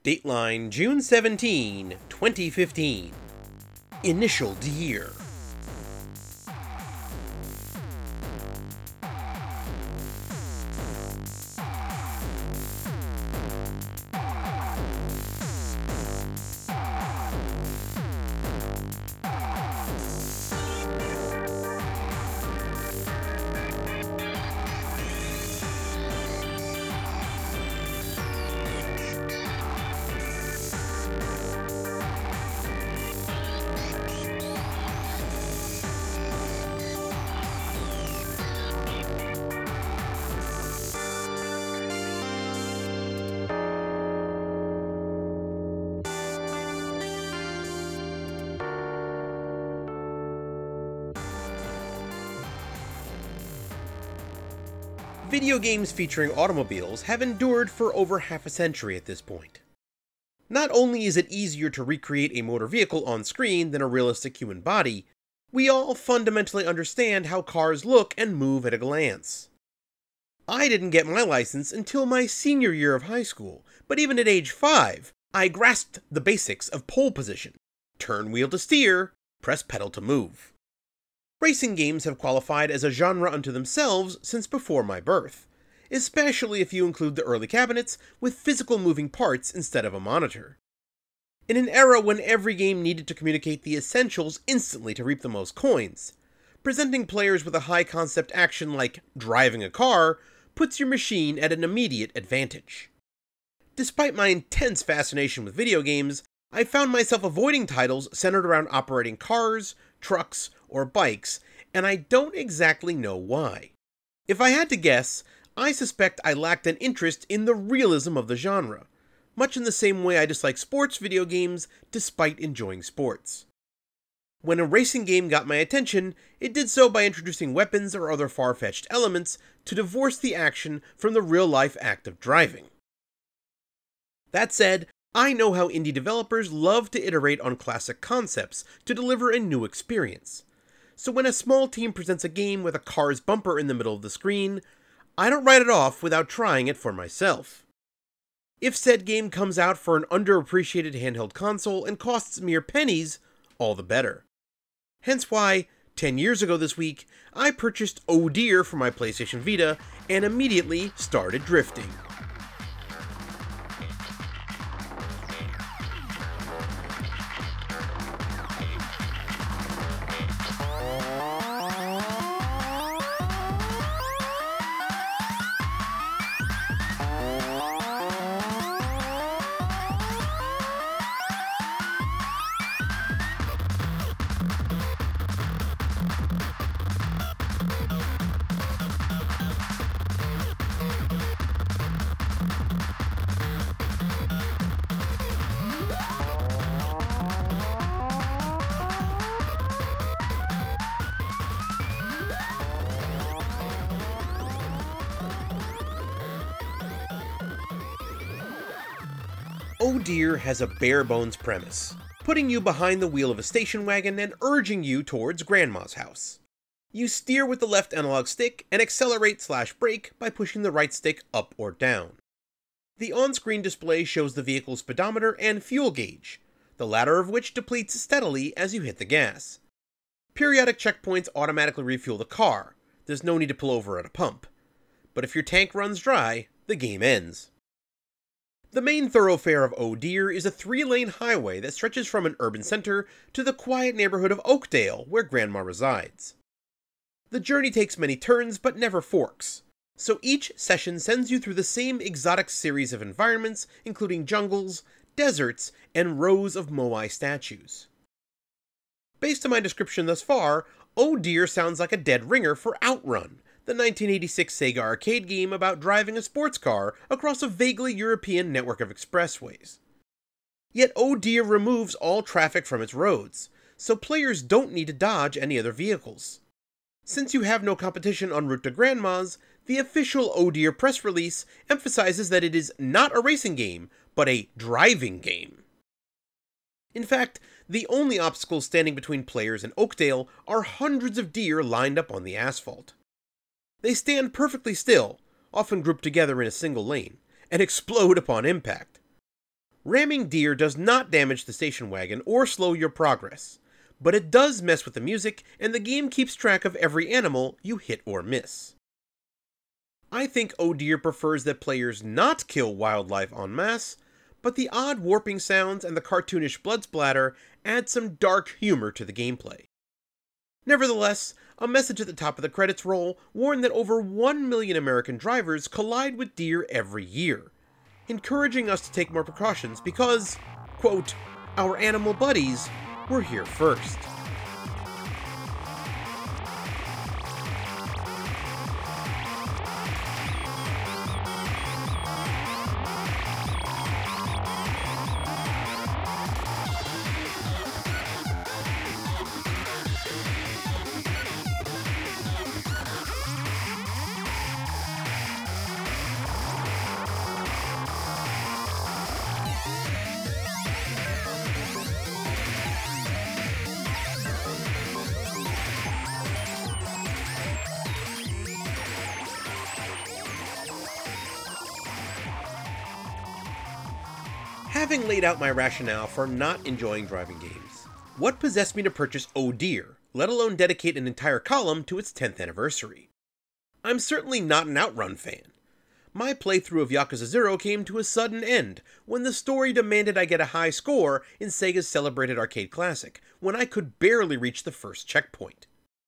Dateline June 17, 2015. Initial Deer. Video games featuring automobiles have endured for over half a century at this point. Not only is it easier to recreate a motor vehicle on screen than a realistic human body, we all fundamentally understand how cars look and move at a glance. I didn't get my license until my senior year of high school, but even at age 5, I grasped the basics of pole position: turn wheel to steer, press pedal to move. Racing games have qualified as a genre unto themselves since before my birth, especially if you include the early cabinets with physical moving parts instead of a monitor. In an era when every game needed to communicate the essentials instantly to reap the most coins, presenting players with a high-concept action like driving a car puts your machine at an immediate advantage. Despite my intense fascination with video games, I found myself avoiding titles centered around operating cars, trucks, or bikes, and I don't exactly know why. If I had to guess, I suspect I lacked an interest in the realism of the genre, much in the same way I dislike sports video games despite enjoying sports. When a racing game got my attention, it did so by introducing weapons or other far-fetched elements to divorce the action from the real-life act of driving. That said, I know how indie developers love to iterate on classic concepts to deliver a new experience. So when a small team presents a game with a car's bumper in the middle of the screen, I don't write it off without trying it for myself. If said game comes out for an underappreciated handheld console and costs mere pennies, all the better. Hence why, 10 years ago this week, I purchased Oh Deer for my PlayStation Vita and immediately started drifting. Oh Deer has a bare-bones premise, putting you behind the wheel of a station wagon and urging you towards Grandma's house. You steer with the left analog stick and accelerate/brake by pushing the right stick up or down. The on-screen display shows the vehicle's speedometer and fuel gauge, the latter of which depletes steadily as you hit the gas. Periodic checkpoints automatically refuel the car. There's no need to pull over at a pump. But if your tank runs dry, the game ends. The main thoroughfare of Oh Deer is a 3-lane highway that stretches from an urban center to the quiet neighborhood of Oakdale, where Grandma resides. The journey takes many turns but never forks, so each session sends you through the same exotic series of environments, including jungles, deserts, and rows of Moai statues. Based on my description thus far, Oh Deer sounds like a dead ringer for Outrun, the 1986 Sega arcade game about driving a sports car across a vaguely European network of expressways. Yet Oh Deer removes all traffic from its roads, so players don't need to dodge any other vehicles. Since you have no competition en route to Grandma's, the official Oh Deer press release emphasizes that it is not a racing game, but a driving game. In fact, the only obstacles standing between players and Oakdale are hundreds of deer lined up on the asphalt. They stand perfectly still, often grouped together in a single lane, and explode upon impact. Ramming deer does not damage the station wagon or slow your progress, but it does mess with the music, and the game keeps track of every animal you hit or miss. I think Oh Deer prefers that players not kill wildlife en masse, but the odd warping sounds and the cartoonish blood splatter add some dark humor to the gameplay. Nevertheless, a message at the top of the credits roll warned that over 1 million American drivers collide with deer every year, encouraging us to take more precautions because, quote, our animal buddies were here first. Having laid out my rationale for not enjoying driving games, what possessed me to purchase Oh Deer, let alone dedicate an entire column to its 10th anniversary? I'm certainly not an Outrun fan. My playthrough of Yakuza 0 came to a sudden end when the story demanded I get a high score in Sega's celebrated arcade classic, when I could barely reach the first checkpoint.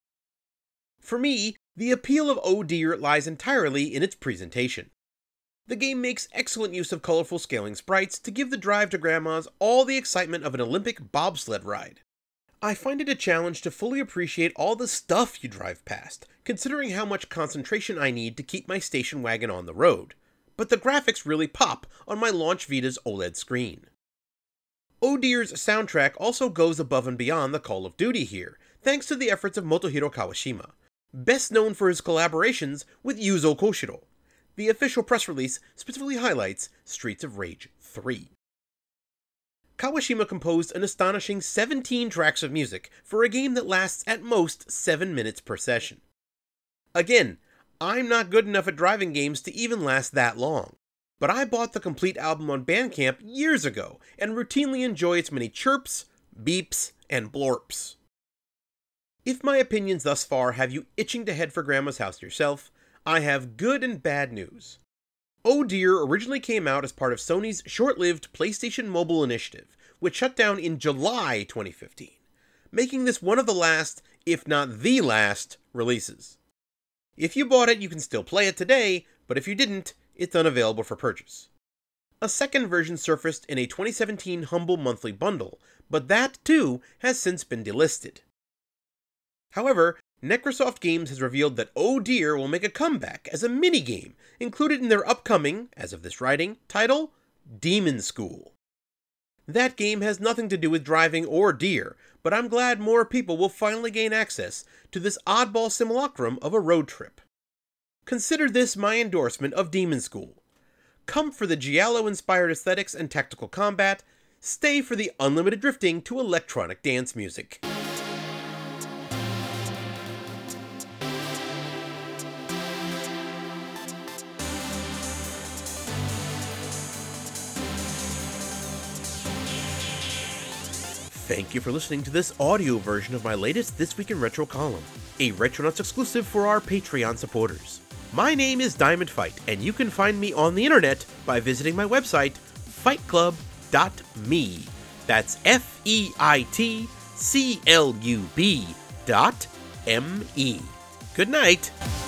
For me, the appeal of Oh Deer lies entirely in its presentation. The game makes excellent use of colorful scaling sprites to give the drive to Grandma's all the excitement of an Olympic bobsled ride. I find it a challenge to fully appreciate all the stuff you drive past, considering how much concentration I need to keep my station wagon on the road, but the graphics really pop on my Launch Vita's OLED screen. Oh Deer's soundtrack also goes above and beyond the Call of Duty here, thanks to the efforts of Motohiro Kawashima, best known for his collaborations with Yuzo Koshiro. The official press release specifically highlights Streets of Rage 3. Kawashima composed an astonishing 17 tracks of music for a game that lasts at most 7 minutes per session. Again, I'm not good enough at driving games to even last that long, but I bought the complete album on Bandcamp years ago and routinely enjoy its many chirps, beeps, and blorps. If my opinions thus far have you itching to head for Grandma's house yourself, I have good and bad news. Oh Deer originally came out as part of Sony's short-lived PlayStation Mobile initiative, which shut down in July 2015, making this one of the last, if not the last, releases. If you bought it, you can still play it today, but if you didn't, it's unavailable for purchase. A second version surfaced in a 2017 Humble Monthly Bundle, but that, too, has since been delisted. However, Necrosoft Games has revealed that Oh Deer will make a comeback as a minigame included in their upcoming, as of this writing, title, Demon School. That game has nothing to do with driving or deer, but I'm glad more people will finally gain access to this oddball simulacrum of a road trip. Consider this my endorsement of Demon School. Come for the Giallo-inspired aesthetics and tactical combat, stay for the unlimited drifting to electronic dance music. Thank you for listening to this audio version of my latest This Week in Retro column, a Retronauts exclusive for our Patreon supporters. My name is Diamond Fight, and you can find me on the internet by visiting my website, fightclub.me. That's FEITCLUB.me. Good night.